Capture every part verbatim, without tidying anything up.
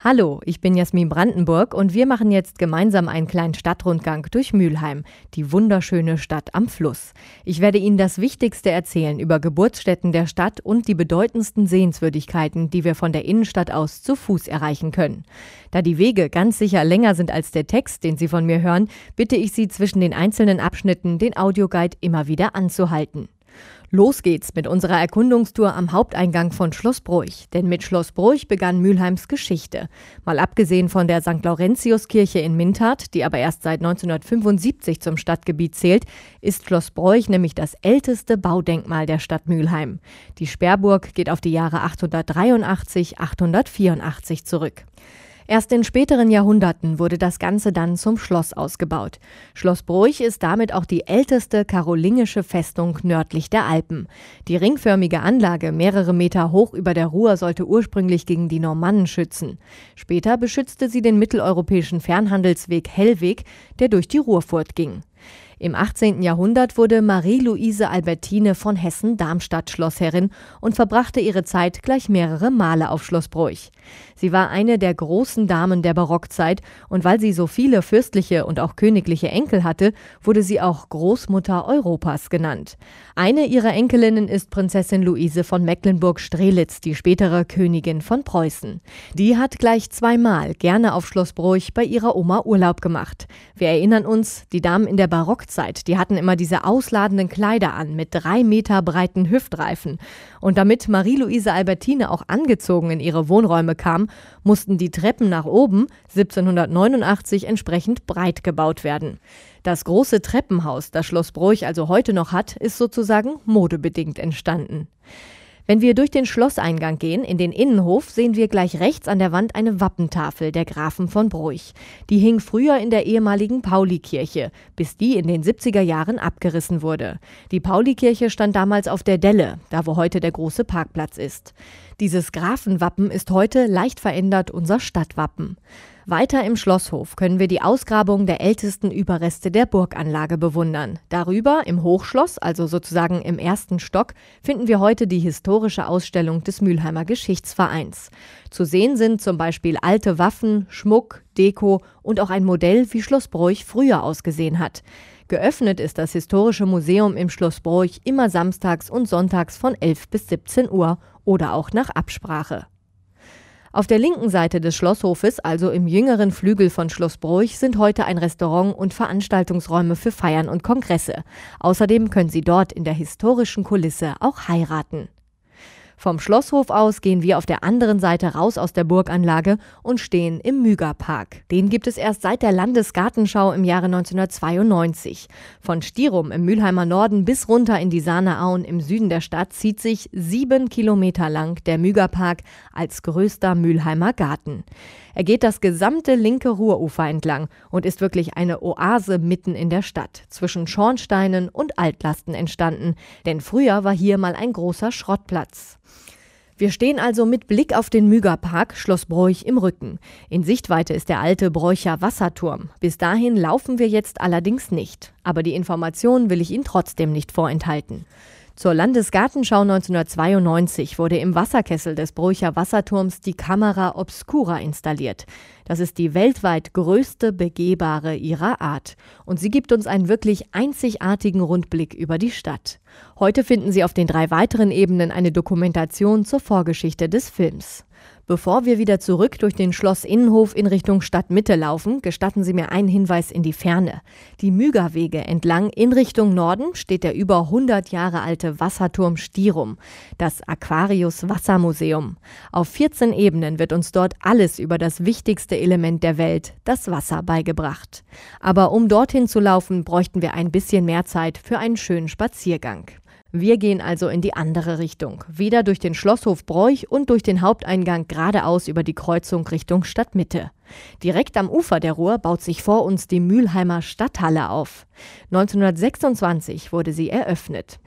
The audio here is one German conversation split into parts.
Hallo, ich bin Jasmin Brandenburg und wir machen jetzt gemeinsam einen kleinen Stadtrundgang durch Mülheim, die wunderschöne Stadt am Fluss. Ich werde Ihnen das Wichtigste erzählen über Geburtsstätten der Stadt und die bedeutendsten Sehenswürdigkeiten, die wir von der Innenstadt aus zu Fuß erreichen können. Da die Wege ganz sicher länger sind als der Text, den Sie von mir hören, bitte ich Sie zwischen den einzelnen Abschnitten den Audioguide immer wieder anzuhalten. Los geht's mit unserer Erkundungstour am Haupteingang von Schloss Broich. Denn mit Schloss Broich begann Mülheims Geschichte. Mal abgesehen von der Sankt Laurentius-Kirche in Minthart, die aber erst seit neunzehnhundertfünfundsiebzig zum Stadtgebiet zählt, ist Schloss Broich nämlich das älteste Baudenkmal der Stadt Mülheim. Die Sperrburg geht auf die Jahre achthundertdreiundachtzig, achthundertvierundachtzig zurück. Erst in späteren Jahrhunderten wurde das Ganze dann zum Schloss ausgebaut. Schloss Broich ist damit auch die älteste karolingische Festung nördlich der Alpen. Die ringförmige Anlage, mehrere Meter hoch über der Ruhr, sollte ursprünglich gegen die Normannen schützen. Später beschützte sie den mitteleuropäischen Fernhandelsweg Hellweg, der durch die Ruhrfurt ging. Im achtzehnten Jahrhundert wurde Marie-Louise Albertine von Hessen-Darmstadt Schlossherrin und verbrachte ihre Zeit gleich mehrere Male auf Schloss Broich. Sie war eine der großen Damen der Barockzeit und weil sie so viele fürstliche und auch königliche Enkel hatte, wurde sie auch Großmutter Europas genannt. Eine ihrer Enkelinnen ist Prinzessin Luise von Mecklenburg-Strelitz, die spätere Königin von Preußen. Die hat gleich zweimal gerne auf Schloss Broich bei ihrer Oma Urlaub gemacht. Wir erinnern uns, die Damen in der Barockzeit, die hatten immer diese ausladenden Kleider an mit drei Meter breiten Hüftreifen. Und damit Marie-Louise Albertine auch angezogen in ihre Wohnräume kam, mussten die Treppen nach oben siebzehnhundertneunundachtzig entsprechend breit gebaut werden. Das große Treppenhaus, das Schloss Broich also heute noch hat, ist sozusagen modebedingt entstanden. Wenn wir durch den Schlosseingang gehen, in den Innenhof, sehen wir gleich rechts an der Wand eine Wappentafel der Grafen von Broich. Die hing früher in der ehemaligen Paulikirche, bis die in den siebziger Jahren abgerissen wurde. Die Paulikirche stand damals auf der Delle, da wo heute der große Parkplatz ist. Dieses Grafenwappen ist heute leicht verändert unser Stadtwappen. Weiter im Schlosshof können wir die Ausgrabung der ältesten Überreste der Burganlage bewundern. Darüber im Hochschloss, also sozusagen im ersten Stock, finden wir heute die historische Ausstellung des Mülheimer Geschichtsvereins. Zu sehen sind zum Beispiel alte Waffen, Schmuck, Deko und auch ein Modell, wie Schloss Broich früher ausgesehen hat. Geöffnet ist das Historische Museum im Schloss Broich immer samstags und sonntags von elf bis siebzehn Uhr oder auch nach Absprache. Auf der linken Seite des Schlosshofes, also im jüngeren Flügel von Schloss Broich, sind heute ein Restaurant und Veranstaltungsräume für Feiern und Kongresse. Außerdem können Sie dort in der historischen Kulisse auch heiraten. Vom Schlosshof aus gehen wir auf der anderen Seite raus aus der Burganlage und stehen im Mügerpark. Den gibt es erst seit der Landesgartenschau im Jahre neunzehnhundertzweiundneunzig. Von Stirum im Mülheimer Norden bis runter in die Sahnerauen im Süden der Stadt zieht sich sieben Kilometer lang der Mügerpark als größter Mülheimer Garten. Er geht das gesamte linke Ruhrufer entlang und ist wirklich eine Oase mitten in der Stadt, zwischen Schornsteinen und Altlasten entstanden, denn früher war hier mal ein großer Schrottplatz. Wir stehen also mit Blick auf den Mügerpark Schloss Broich im Rücken. In Sichtweite ist der alte Broicher Wasserturm. Bis dahin laufen wir jetzt allerdings nicht. Aber die Informationen will ich Ihnen trotzdem nicht vorenthalten. Zur Landesgartenschau neunzehnhundertzweiundneunzig wurde im Wasserkessel des Broicher Wasserturms die Camera Obscura installiert. Das ist die weltweit größte begehbare ihrer Art. Und sie gibt uns einen wirklich einzigartigen Rundblick über die Stadt. Heute finden Sie auf den drei weiteren Ebenen eine Dokumentation zur Vorgeschichte des Films. Bevor wir wieder zurück durch den Schlossinnenhof in Richtung Stadtmitte laufen, gestatten Sie mir einen Hinweis in die Ferne. Die Mügerwege entlang in Richtung Norden steht der über hundert Jahre alte Wasserturm Stirum, das Aquarius Wassermuseum. Auf vierzehn Ebenen wird uns dort alles über das wichtigste Element der Welt, das Wasser, beigebracht. Aber um dorthin zu laufen, bräuchten wir ein bisschen mehr Zeit für einen schönen Spaziergang. Wir gehen also in die andere Richtung, wieder durch den Schlosshof Broich und durch den Haupteingang geradeaus über die Kreuzung Richtung Stadtmitte. Direkt am Ufer der Ruhr baut sich vor uns die Mülheimer Stadthalle auf. neunzehnhundertsechsundzwanzig wurde sie eröffnet.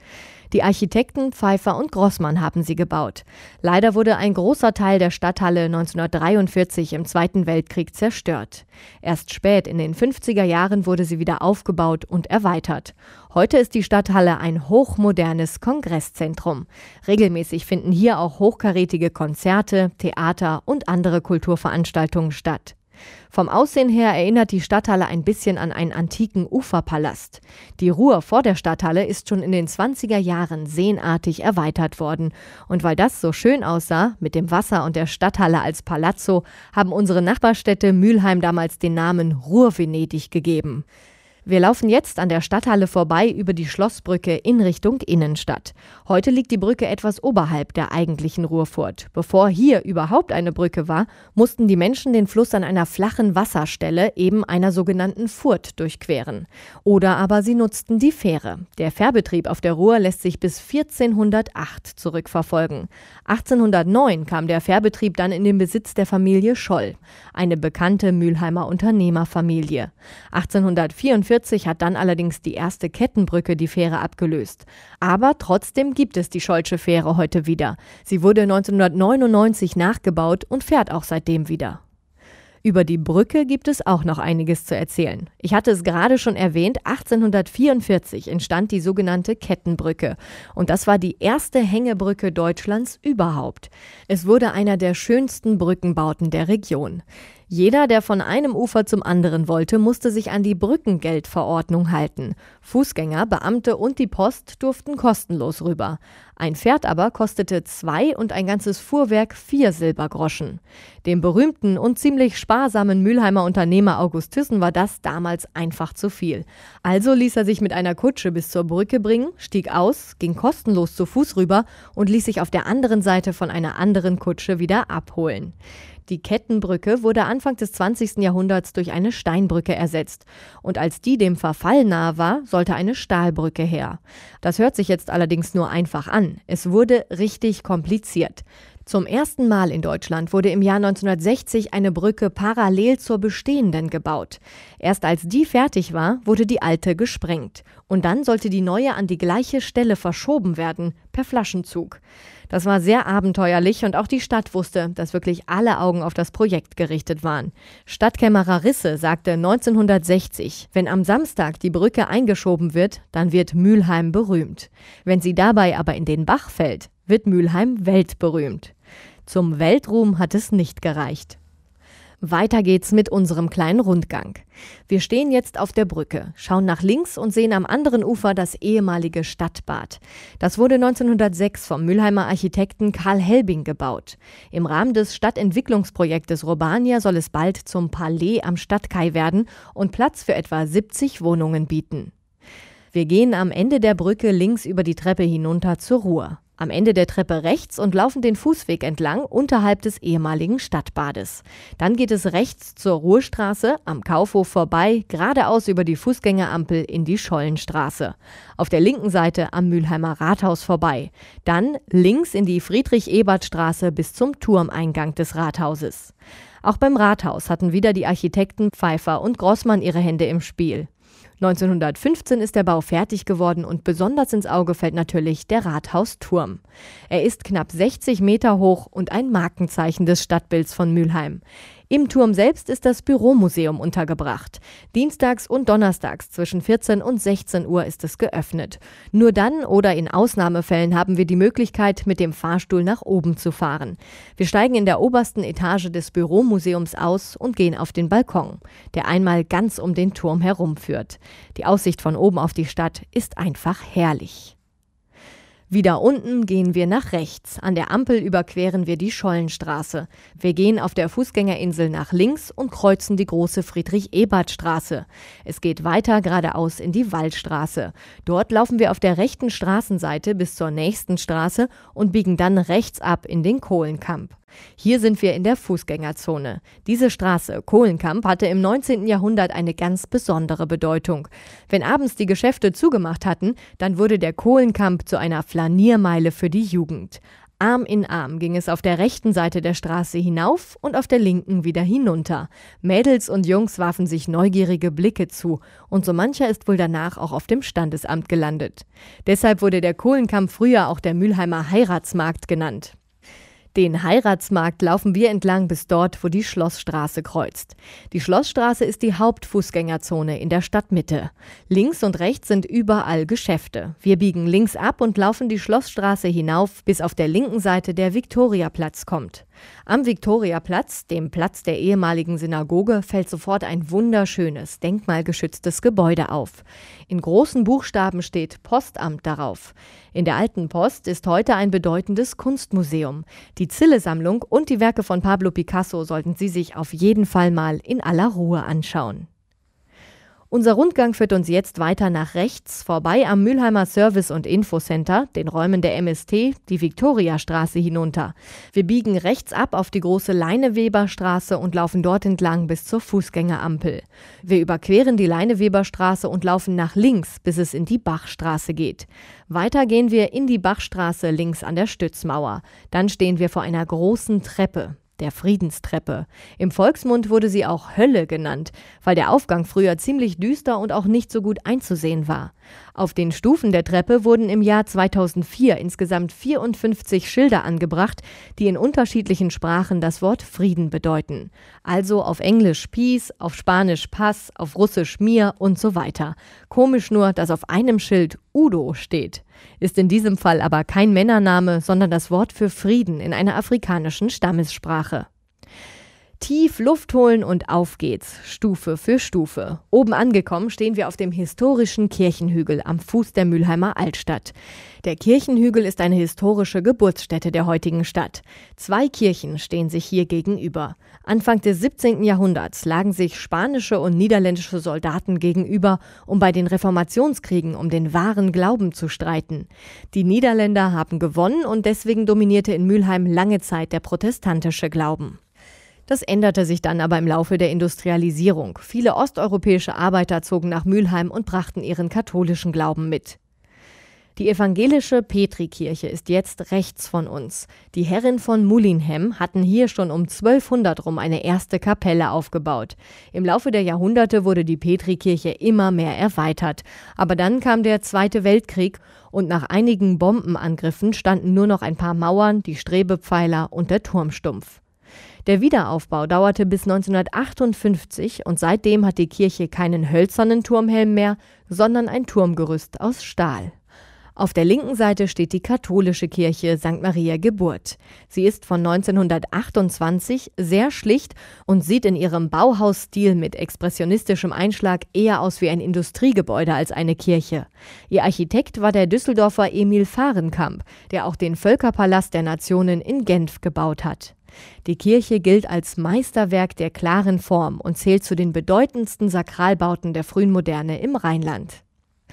Die Architekten Pfeiffer und Grossmann haben sie gebaut. Leider wurde ein großer Teil der Stadthalle neunzehnhundertdreiundvierzig im Zweiten Weltkrieg zerstört. Erst spät in den fünfziger Jahren wurde sie wieder aufgebaut und erweitert. Heute ist die Stadthalle ein hochmodernes Kongresszentrum. Regelmäßig finden hier auch hochkarätige Konzerte, Theater und andere Kulturveranstaltungen statt. Vom Aussehen her erinnert die Stadthalle ein bisschen an einen antiken Uferpalast. Die Ruhr vor der Stadthalle ist schon in den zwanziger Jahren seenartig erweitert worden. Und weil das so schön aussah, mit dem Wasser und der Stadthalle als Palazzo, haben unsere Nachbarstädte Mülheim damals den Namen Ruhr-Venedig gegeben. Wir laufen jetzt an der Stadthalle vorbei über die Schlossbrücke in Richtung Innenstadt. Heute liegt die Brücke etwas oberhalb der eigentlichen Ruhrfurt. Bevor hier überhaupt eine Brücke war, mussten die Menschen den Fluss an einer flachen Wasserstelle, eben einer sogenannten Furt, durchqueren. Oder aber sie nutzten die Fähre. Der Fährbetrieb auf der Ruhr lässt sich bis vierzehnhundertacht zurückverfolgen. achtzehnhundertneun kam der Fährbetrieb dann in den Besitz der Familie Scholl, eine bekannte Mülheimer Unternehmerfamilie. achtzehnhundertvierundvierzig hat dann allerdings die erste Kettenbrücke die Fähre abgelöst. Aber trotzdem gibt es die Schollsche Fähre heute wieder. Sie wurde neunzehnhundertneunundneunzig nachgebaut und fährt auch seitdem wieder. Über die Brücke gibt es auch noch einiges zu erzählen. Ich hatte es gerade schon erwähnt, achtzehnhundertvierundvierzig entstand die sogenannte Kettenbrücke. Und das war die erste Hängebrücke Deutschlands überhaupt. Es wurde einer der schönsten Brückenbauten der Region. Jeder, der von einem Ufer zum anderen wollte, musste sich an die Brückengeldverordnung halten. Fußgänger, Beamte und die Post durften kostenlos rüber. Ein Pferd aber kostete zwei und ein ganzes Fuhrwerk vier Silbergroschen. Dem berühmten und ziemlich sparsamen Mülheimer Unternehmer August Thyssen war das damals einfach zu viel. Also ließ er sich mit einer Kutsche bis zur Brücke bringen, stieg aus, ging kostenlos zu Fuß rüber und ließ sich auf der anderen Seite von einer anderen Kutsche wieder abholen. Die Kettenbrücke wurde Anfang des zwanzigsten Jahrhunderts durch eine Steinbrücke ersetzt. Und als die dem Verfall nahe war, sollte eine Stahlbrücke her. Das hört sich jetzt allerdings nur einfach an. Es wurde richtig kompliziert. Zum ersten Mal in Deutschland wurde im Jahr neunzehnhundertsechzig eine Brücke parallel zur bestehenden gebaut. Erst als die fertig war, wurde die alte gesprengt. Und dann sollte die neue an die gleiche Stelle verschoben werden, per Flaschenzug. Das war sehr abenteuerlich und auch die Stadt wusste, dass wirklich alle Augen auf das Projekt gerichtet waren. Stadtkämmerer Risse sagte neunzehnhundertsechzig, wenn am Samstag die Brücke eingeschoben wird, dann wird Mülheim berühmt. Wenn sie dabei aber in den Bach fällt, wird Mülheim weltberühmt. Zum Weltruhm hat es nicht gereicht. Weiter geht's mit unserem kleinen Rundgang. Wir stehen jetzt auf der Brücke, schauen nach links und sehen am anderen Ufer das ehemalige Stadtbad. Das wurde neunzehnhundertsechs vom Mülheimer Architekten Karl Helbing gebaut. Im Rahmen des Stadtentwicklungsprojektes Urbania soll es bald zum Palais am Stadtkai werden und Platz für etwa siebzig Wohnungen bieten. Wir gehen am Ende der Brücke links über die Treppe hinunter zur Ruhr. Am Ende der Treppe rechts und laufen den Fußweg entlang unterhalb des ehemaligen Stadtbades. Dann geht es rechts zur Ruhrstraße, am Kaufhof vorbei, geradeaus über die Fußgängerampel in die Schollenstraße. Auf der linken Seite am Mülheimer Rathaus vorbei. Dann links in die Friedrich-Ebert-Straße bis zum Turmeingang des Rathauses. Auch beim Rathaus hatten wieder die Architekten Pfeiffer und Grossmann ihre Hände im Spiel. neunzehnhundertfünfzehn ist der Bau fertig geworden und besonders ins Auge fällt natürlich der Rathausturm. Er ist knapp sechzig Meter hoch und ein Markenzeichen des Stadtbilds von Mülheim. Im Turm selbst ist das Büromuseum untergebracht. Dienstags und donnerstags zwischen vierzehn und sechzehn Uhr ist es geöffnet. Nur dann oder in Ausnahmefällen haben wir die Möglichkeit, mit dem Fahrstuhl nach oben zu fahren. Wir steigen in der obersten Etage des Büromuseums aus und gehen auf den Balkon, der einmal ganz um den Turm herumführt. Die Aussicht von oben auf die Stadt ist einfach herrlich. Wieder unten gehen wir nach rechts. An der Ampel überqueren wir die Schollenstraße. Wir gehen auf der Fußgängerinsel nach links und kreuzen die große Friedrich-Ebert-Straße. Es geht weiter geradeaus in die Wallstraße. Dort laufen wir auf der rechten Straßenseite bis zur nächsten Straße und biegen dann rechts ab in den Kohlenkamp. Hier sind wir in der Fußgängerzone. Diese Straße, Kohlenkamp, hatte im neunzehnten Jahrhundert eine ganz besondere Bedeutung. Wenn abends die Geschäfte zugemacht hatten, dann wurde der Kohlenkamp zu einer Flaniermeile für die Jugend. Arm in Arm ging es auf der rechten Seite der Straße hinauf und auf der linken wieder hinunter. Mädels und Jungs warfen sich neugierige Blicke zu und so mancher ist wohl danach auch auf dem Standesamt gelandet. Deshalb wurde der Kohlenkamp früher auch der Mülheimer Heiratsmarkt genannt. Den Heiratsmarkt laufen wir entlang bis dort, wo die Schlossstraße kreuzt. Die Schlossstraße ist die Hauptfußgängerzone in der Stadtmitte. Links und rechts sind überall Geschäfte. Wir biegen links ab und laufen die Schlossstraße hinauf, bis auf der linken Seite der Viktoriaplatz kommt. Am Viktoriaplatz, dem Platz der ehemaligen Synagoge, fällt sofort ein wunderschönes, denkmalgeschütztes Gebäude auf. In großen Buchstaben steht Postamt darauf. In der Alten Post ist heute ein bedeutendes Kunstmuseum. Die Zille-Sammlung und die Werke von Pablo Picasso sollten Sie sich auf jeden Fall mal in aller Ruhe anschauen. Unser Rundgang führt uns jetzt weiter nach rechts, vorbei am Mülheimer Service- und Infocenter, den Räumen der M S T, die Viktoriastraße hinunter. Wir biegen rechts ab auf die große Leineweberstraße und laufen dort entlang bis zur Fußgängerampel. Wir überqueren die Leineweberstraße und laufen nach links, bis es in die Bachstraße geht. Weiter gehen wir in die Bachstraße links an der Stützmauer. Dann stehen wir vor einer großen Treppe. Der Friedenstreppe. Im Volksmund wurde sie auch Hölle genannt, weil der Aufgang früher ziemlich düster und auch nicht so gut einzusehen war. Auf den Stufen der Treppe wurden im Jahr zweitausendvier insgesamt vierundfünfzig Schilder angebracht, die in unterschiedlichen Sprachen das Wort Frieden bedeuten. Also auf Englisch Peace, auf Spanisch Paz, auf Russisch Mir und so weiter. Komisch nur, dass auf einem Schild Udo steht. Ist in diesem Fall aber kein Männername, sondern das Wort für Frieden in einer afrikanischen Stammessprache. Tief Luft holen und auf geht's, Stufe für Stufe. Oben angekommen stehen wir auf dem historischen Kirchenhügel am Fuß der Mülheimer Altstadt. Der Kirchenhügel ist eine historische Geburtsstätte der heutigen Stadt. Zwei Kirchen stehen sich hier gegenüber. Anfang des siebzehnten Jahrhunderts lagen sich spanische und niederländische Soldaten gegenüber, um bei den Reformationskriegen um den wahren Glauben zu streiten. Die Niederländer haben gewonnen und deswegen dominierte in Mülheim lange Zeit der protestantische Glauben. Das änderte sich dann aber im Laufe der Industrialisierung. Viele osteuropäische Arbeiter zogen nach Mülheim und brachten ihren katholischen Glauben mit. Die evangelische Petrikirche ist jetzt rechts von uns. Die Herren von Mulinhem hatten hier schon um zwölfhundert rum eine erste Kapelle aufgebaut. Im Laufe der Jahrhunderte wurde die Petrikirche immer mehr erweitert. Aber dann kam der Zweite Weltkrieg und nach einigen Bombenangriffen standen nur noch ein paar Mauern, die Strebepfeiler und der Turmstumpf. Der Wiederaufbau dauerte bis neunzehnhundertachtundfünfzig und seitdem hat die Kirche keinen hölzernen Turmhelm mehr, sondern ein Turmgerüst aus Stahl. Auf der linken Seite steht die katholische Kirche Sankt Maria Geburt. Sie ist von neunzehnhundertachtundzwanzig, sehr schlicht und sieht in ihrem Bauhausstil mit expressionistischem Einschlag eher aus wie ein Industriegebäude als eine Kirche. Ihr Architekt war der Düsseldorfer Emil Fahrenkamp, der auch den Völkerpalast der Nationen in Genf gebaut hat. Die Kirche gilt als Meisterwerk der klaren Form und zählt zu den bedeutendsten Sakralbauten der frühen Moderne im Rheinland.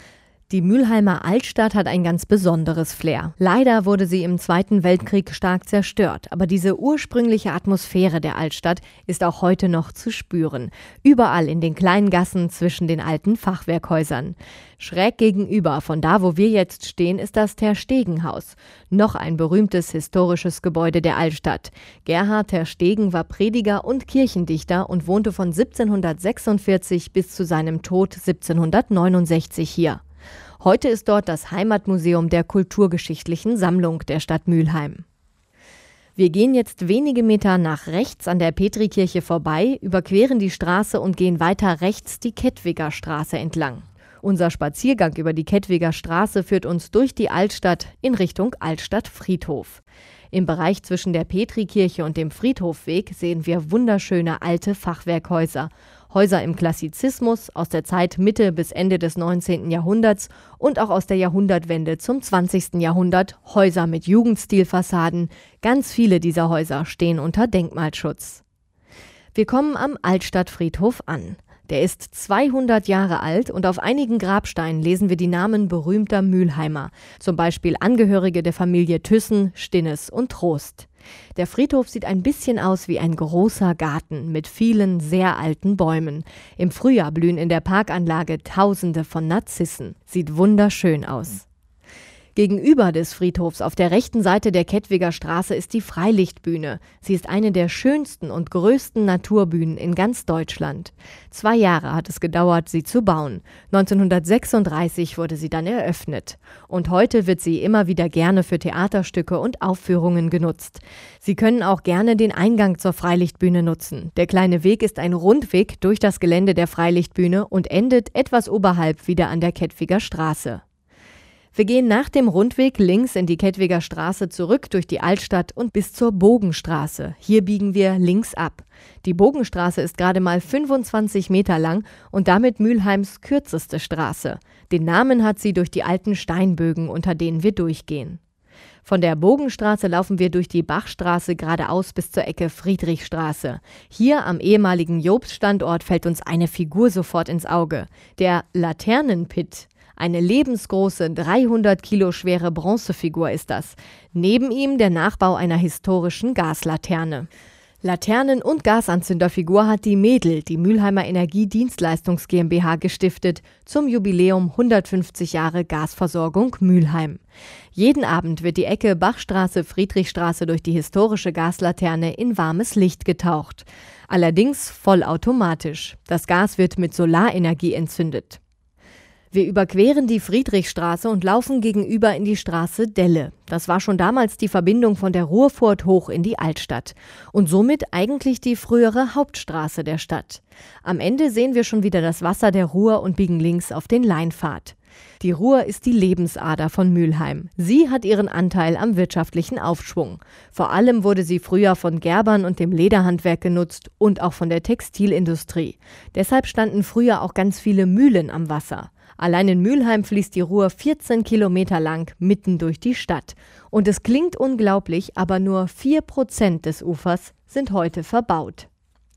Die Mülheimer Altstadt hat ein ganz besonderes Flair. Leider wurde sie im Zweiten Weltkrieg stark zerstört, aber diese ursprüngliche Atmosphäre der Altstadt ist auch heute noch zu spüren. Überall in den kleinen Gassen zwischen den alten Fachwerkhäusern. Schräg gegenüber von da, wo wir jetzt stehen, ist das Tersteegen-Haus. Noch ein berühmtes historisches Gebäude der Altstadt. Gerhard Tersteegen war Prediger und Kirchendichter und wohnte von siebzehnhundertsechsundvierzig bis zu seinem Tod siebzehnhundertneunundsechzig hier. Heute ist dort das Heimatmuseum der kulturgeschichtlichen Sammlung der Stadt Mülheim. Wir gehen jetzt wenige Meter nach rechts an der Petrikirche vorbei, überqueren die Straße und gehen weiter rechts die Kettwiger Straße entlang. Unser Spaziergang über die Kettwiger Straße führt uns durch die Altstadt in Richtung Altstadtfriedhof. Im Bereich zwischen der Petrikirche und dem Friedhofweg sehen wir wunderschöne alte Fachwerkhäuser. Häuser im Klassizismus aus der Zeit Mitte bis Ende des neunzehnten Jahrhunderts und auch aus der Jahrhundertwende zum zwanzigsten Jahrhundert Häuser mit Jugendstilfassaden. Ganz viele dieser Häuser stehen unter Denkmalschutz. Wir kommen am Altstadtfriedhof an. Der ist zweihundert Jahre alt und auf einigen Grabsteinen lesen wir die Namen berühmter Mülheimer, zum Beispiel Angehörige der Familie Thyssen, Stinnes und Trost. Der Friedhof sieht ein bisschen aus wie ein großer Garten mit vielen sehr alten Bäumen. Im Frühjahr blühen in der Parkanlage Tausende von Narzissen. Sieht wunderschön aus. Gegenüber des Friedhofs auf der rechten Seite der Kettwiger Straße ist die Freilichtbühne. Sie ist eine der schönsten und größten Naturbühnen in ganz Deutschland. Zwei Jahre hat es gedauert, sie zu bauen. neunzehnhundertsechsunddreißig wurde sie dann eröffnet. Und heute wird sie immer wieder gerne für Theaterstücke und Aufführungen genutzt. Sie können auch gerne den Eingang zur Freilichtbühne nutzen. Der kleine Weg ist ein Rundweg durch das Gelände der Freilichtbühne und endet etwas oberhalb wieder an der Kettwiger Straße. Wir gehen nach dem Rundweg links in die Kettwiger Straße zurück durch die Altstadt und bis zur Bogenstraße. Hier biegen wir links ab. Die Bogenstraße ist gerade mal fünfundzwanzig Meter lang und damit Mülheims kürzeste Straße. Den Namen hat sie durch die alten Steinbögen, unter denen wir durchgehen. Von der Bogenstraße laufen wir durch die Bachstraße geradeaus bis zur Ecke Friedrichstraße. Hier am ehemaligen Jobst-Standort fällt uns eine Figur sofort ins Auge. Der Laternenpit. Eine lebensgroße, dreihundert Kilo schwere Bronzefigur ist das. Neben ihm der Nachbau einer historischen Gaslaterne. Laternen- und Gasanzünderfigur hat die Mädel, die Mülheimer Energiedienstleistungs GmbH, gestiftet zum Jubiläum hundertfünfzig Jahre Gasversorgung Mülheim. Jeden Abend wird die Ecke Bachstraße-Friedrichstraße durch die historische Gaslaterne in warmes Licht getaucht. Allerdings vollautomatisch. Das Gas wird mit Solarenergie entzündet. Wir überqueren die Friedrichstraße und laufen gegenüber in die Straße Delle. Das war schon damals die Verbindung von der Ruhrpforte hoch in die Altstadt und somit eigentlich die frühere Hauptstraße der Stadt. Am Ende sehen wir schon wieder das Wasser der Ruhr und biegen links auf den Leinpfad. Die Ruhr ist die Lebensader von Mülheim. Sie hat ihren Anteil am wirtschaftlichen Aufschwung. Vor allem wurde sie früher von Gerbern und dem Lederhandwerk genutzt und auch von der Textilindustrie. Deshalb standen früher auch ganz viele Mühlen am Wasser. Allein in Mülheim fließt die Ruhr vierzehn Kilometer lang mitten durch die Stadt. Und es klingt unglaublich, aber nur vier Prozent des Ufers sind heute verbaut.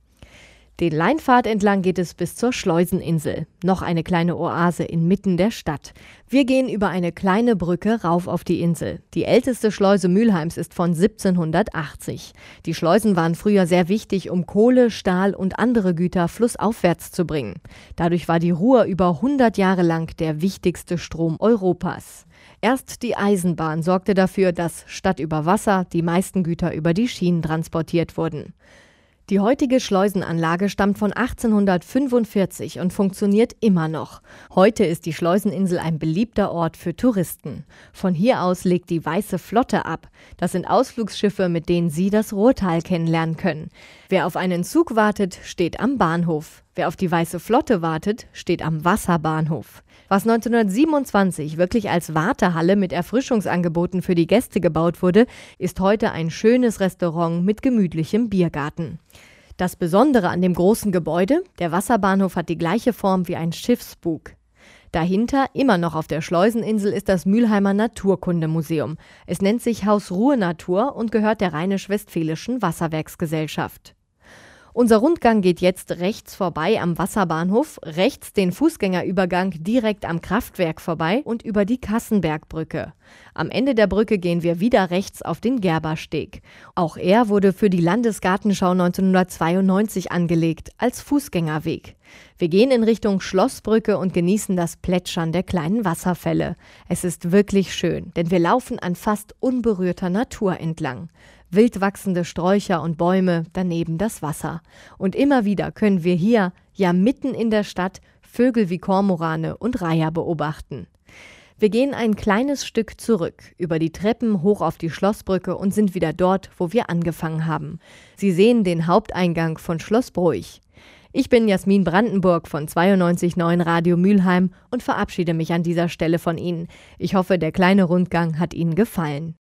Den Leinpfad entlang geht es bis zur Schleuseninsel, noch eine kleine Oase inmitten der Stadt. Wir gehen über eine kleine Brücke rauf auf die Insel. Die älteste Schleuse Mülheims ist von siebzehnhundertachtzig. Die Schleusen waren früher sehr wichtig, um Kohle, Stahl und andere Güter flussaufwärts zu bringen. Dadurch war die Ruhr über hundert Jahre lang der wichtigste Strom Europas. Erst die Eisenbahn sorgte dafür, dass statt über Wasser die meisten Güter über die Schienen transportiert wurden. Die heutige Schleusenanlage stammt von achtzehnhundertfünfundvierzig und funktioniert immer noch. Heute ist die Schleuseninsel ein beliebter Ort für Touristen. Von hier aus legt die Weiße Flotte ab. Das sind Ausflugsschiffe, mit denen Sie das Ruhrtal kennenlernen können. Wer auf einen Zug wartet, steht am Bahnhof. Wer auf die Weiße Flotte wartet, steht am Wasserbahnhof. Was neunzehnhundertsiebenundzwanzig wirklich als Wartehalle mit Erfrischungsangeboten für die Gäste gebaut wurde, ist heute ein schönes Restaurant mit gemütlichem Biergarten. Das Besondere an dem großen Gebäude, der Wasserbahnhof hat die gleiche Form wie ein Schiffsbug. Dahinter, immer noch auf der Schleuseninsel, ist das Mülheimer Naturkundemuseum. Es nennt sich Haus Ruhr Natur und gehört der Rheinisch-Westfälischen Wasserwerksgesellschaft. Unser Rundgang geht jetzt rechts vorbei am Wasserbahnhof, rechts den Fußgängerübergang direkt am Kraftwerk vorbei und über die Kassenbergbrücke. Am Ende der Brücke gehen wir wieder rechts auf den Gerbersteg. Auch er wurde für die Landesgartenschau neunzehnhundertzweiundneunzig angelegt, als Fußgängerweg. Wir gehen in Richtung Schlossbrücke und genießen das Plätschern der kleinen Wasserfälle. Es ist wirklich schön, denn wir laufen an fast unberührter Natur entlang. Wild wachsende Sträucher und Bäume, daneben das Wasser. Und immer wieder können wir hier, ja mitten in der Stadt, Vögel wie Kormorane und Reiher beobachten. Wir gehen ein kleines Stück zurück, über die Treppen hoch auf die Schlossbrücke und sind wieder dort, wo wir angefangen haben. Sie sehen den Haupteingang von Schloss Broich. Ich bin Jasmin Brandenburg von zweiundneunzig Komma neun Radio Mülheim und verabschiede mich an dieser Stelle von Ihnen. Ich hoffe, der kleine Rundgang hat Ihnen gefallen.